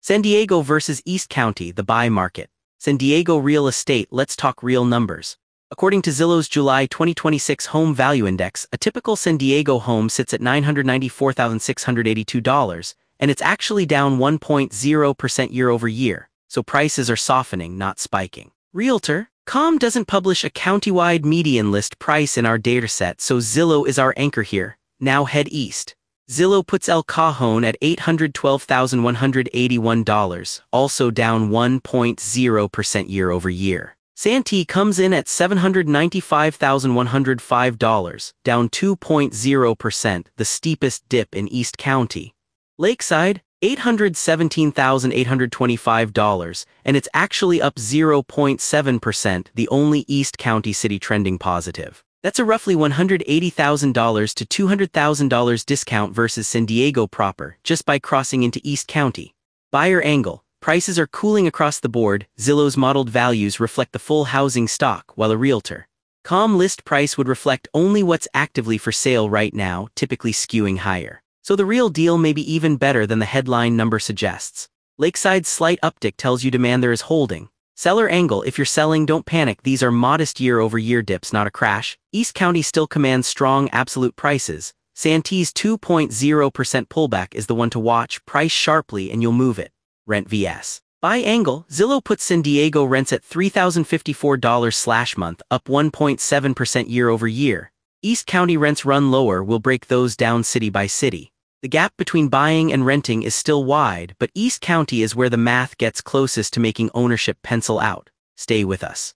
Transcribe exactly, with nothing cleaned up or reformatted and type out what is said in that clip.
San Diego versus East County, the buy market. San Diego real estate, let's talk real numbers. According to Zillow's July twenty twenty-six Home Value Index, a typical San Diego home sits at nine hundred ninety-four thousand six hundred eighty-two dollars, and it's actually down one point zero percent year over year, so prices are softening, not spiking. Realtor dot com doesn't publish a countywide median list price in our dataset, so Zillow is our anchor here. Now head east. Zillow puts El Cajon at eight hundred twelve thousand one hundred eighty-one dollars, also down one point zero percent year over year. Santee comes in at seven hundred ninety-five thousand one hundred five dollars, down two point zero percent, the steepest dip in East County. Lakeside, eight hundred seventeen thousand eight hundred twenty-five dollars, and it's actually up zero point seven percent, the only East County city trending positive. That's a roughly one hundred eighty thousand to two hundred thousand dollars discount versus San Diego proper, just by crossing into East County. Buyer angle. Prices are cooling across the board. Zillow's modeled values reflect the full housing stock, while a Realtor dot com list price would reflect only what's actively for sale right now, typically skewing higher. So the real deal may be even better than the headline number suggests. Lakeside's slight uptick tells you demand there is holding. Seller angle. If you're selling, don't panic, these are modest year-over-year dips, not a crash. East County still commands strong absolute prices. Santee's two point zero percent pullback is the one to watch. Price sharply and you'll move it. Rent versus buy angle. Zillow puts San Diego rents at three thousand fifty-four dollars slash month, up one point seven percent year-over-year. East County rents run lower, we'll break those down city by city. The gap between buying and renting is still wide, but East County is where the math gets closest to making ownership pencil out. Stay with us.